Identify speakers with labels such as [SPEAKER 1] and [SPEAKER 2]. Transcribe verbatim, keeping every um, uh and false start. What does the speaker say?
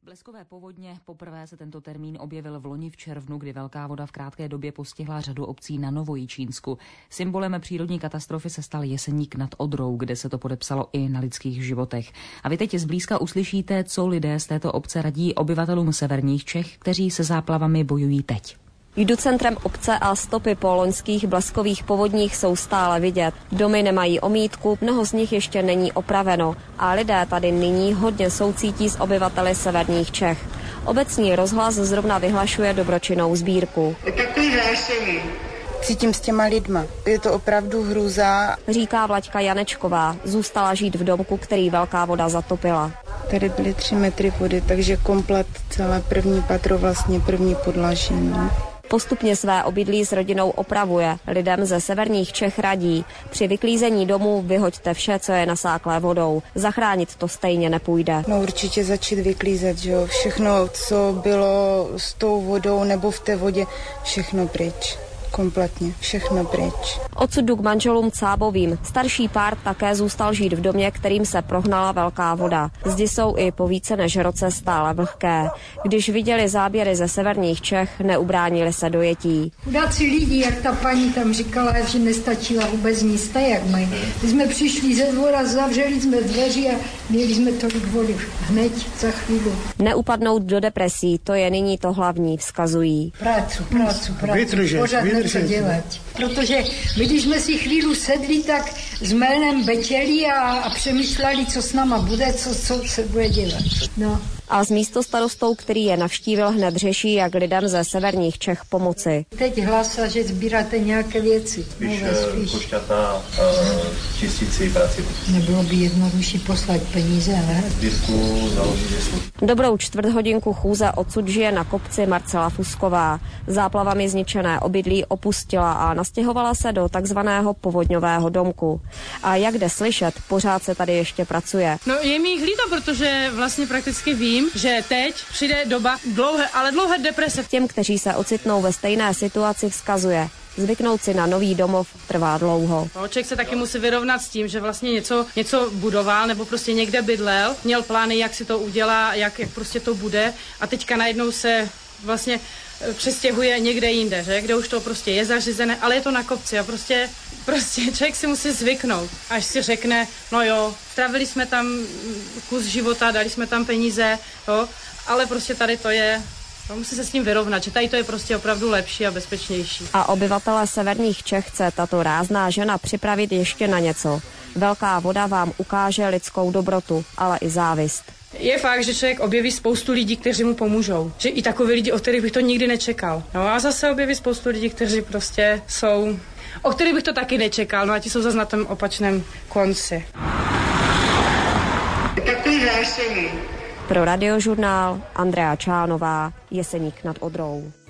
[SPEAKER 1] Bleskové povodně, poprvé se tento termín objevil v loni v červnu, kdy velká voda v krátké době postihla řadu obcí na Novojičínsku. Symbolem přírodní katastrofy se stal Jeseník nad Odrou, kde se to podepsalo i na lidských životech. A vy teď zblízka uslyšíte, co lidé z této obce radí obyvatelům severních Čech, kteří se záplavami bojují teď.
[SPEAKER 2] Jdu centrem obce a stopy po loňských bleskových povodních jsou stále vidět. Domy nemají omítku, mnoho z nich ještě není opraveno a lidé tady nyní hodně soucítí s obyvateli severních Čech. Obecní rozhlas zrovna vyhlašuje dobročinnou sbírku.
[SPEAKER 3] Takový hlášení.
[SPEAKER 4] Cítím s těma lidma. Je to opravdu hrůza.
[SPEAKER 2] Říká Vlaďka Janečková. Zůstala žít v domku, který velká voda zatopila.
[SPEAKER 4] Tady byly tři metry vody, takže komplet celé první patro, vlastně první podlaží. No.
[SPEAKER 2] Postupně své obydlí s rodinou opravuje. Lidem ze severních Čech radí. Při vyklízení domů vyhoďte vše, co je nasáklé vodou. Zachránit to stejně nepůjde.
[SPEAKER 4] No určitě začít vyklízet, že jo. Všechno, co bylo s tou vodou nebo v té vodě, všechno pryč. Kompletně, všechno pryč.
[SPEAKER 2] Odsud jdu k manželům Cábovým. Starší pár také zůstal žít v domě, kterým se prohnala velká voda. Zdi jsou i po více než roce stále vlhké. Když viděli záběry ze severních Čech, neubránili se dojetí.
[SPEAKER 5] Chudáci lidi, jak ta paní tam říkala, že nestačila vůbec nic, jak mají. My jsme přišli ze dvora, zavřeli jsme dveří a měli jsme tolik vody hned za chvíli.
[SPEAKER 2] Neupadnout do depresí, to je nyní to hlavní, vzkazují.
[SPEAKER 5] Prácu, prácu, prácu. Pořád něco dělat. Protože my, když jsme si chvíli sedli, tak s jménem betěli a, a přemýšleli, co s náma bude, co, co se bude dělat. No.
[SPEAKER 2] A s místostarostou, který je navštívil, hned řeší, jak lidem ze severních Čech pomoci.
[SPEAKER 5] Teď hlasa, že sbíráte nějaké věci.
[SPEAKER 6] Spíš, spíš. Košťata, čistící práci.
[SPEAKER 5] Nebylo by jednodušší poslat peníze, ale...
[SPEAKER 6] Sbírku založit jeslu.
[SPEAKER 2] Dobrou čtvrthodinku chůze odsud žije na kopci Marcela Fusková. Záplavami zničené obydlí opustila a nastěhovala se do takzvaného povodňového domku. A jak jde slyšet, pořád se tady ještě pracuje.
[SPEAKER 7] No je mi jich líto, protože vlastně prakticky vím, že teď přijde doba dlouhé, ale dlouhé deprese.
[SPEAKER 2] Těm, kteří se ocitnou ve stejné situaci, vzkazuje. Zvyknout si na nový domov trvá dlouho.
[SPEAKER 7] No, člověk se taky musí vyrovnat s tím, že vlastně něco, něco budoval nebo prostě někde bydlel, měl plány, jak si to udělá, jak, jak prostě to bude a teďka najednou se vlastně přestěhuje někde jinde, že? Kde už to prostě je zařízené, ale je to na kopci a prostě, prostě člověk si musí zvyknout, až si řekne, no jo, strávili jsme tam kus života, dali jsme tam peníze, jo, ale prostě tady to je, no, musí se s tím vyrovnat, že tady to je prostě opravdu lepší a bezpečnější.
[SPEAKER 2] A obyvatele severních Čech chce tato rázná žena připravit ještě na něco. Velká voda vám ukáže lidskou dobrotu, ale i závist.
[SPEAKER 7] Je fakt, že člověk objeví spoustu lidí, kteří mu pomůžou. Že i takový lidi, o kterých bych to nikdy nečekal. No a zase objeví spoustu lidí, kteří prostě jsou, o kterých bych to taky nečekal. No a ti jsou zase na tom opačném konci.
[SPEAKER 3] Takový hlášení.
[SPEAKER 2] Pro Radiožurnál Andrea Čánová, Jeseník nad Odrou.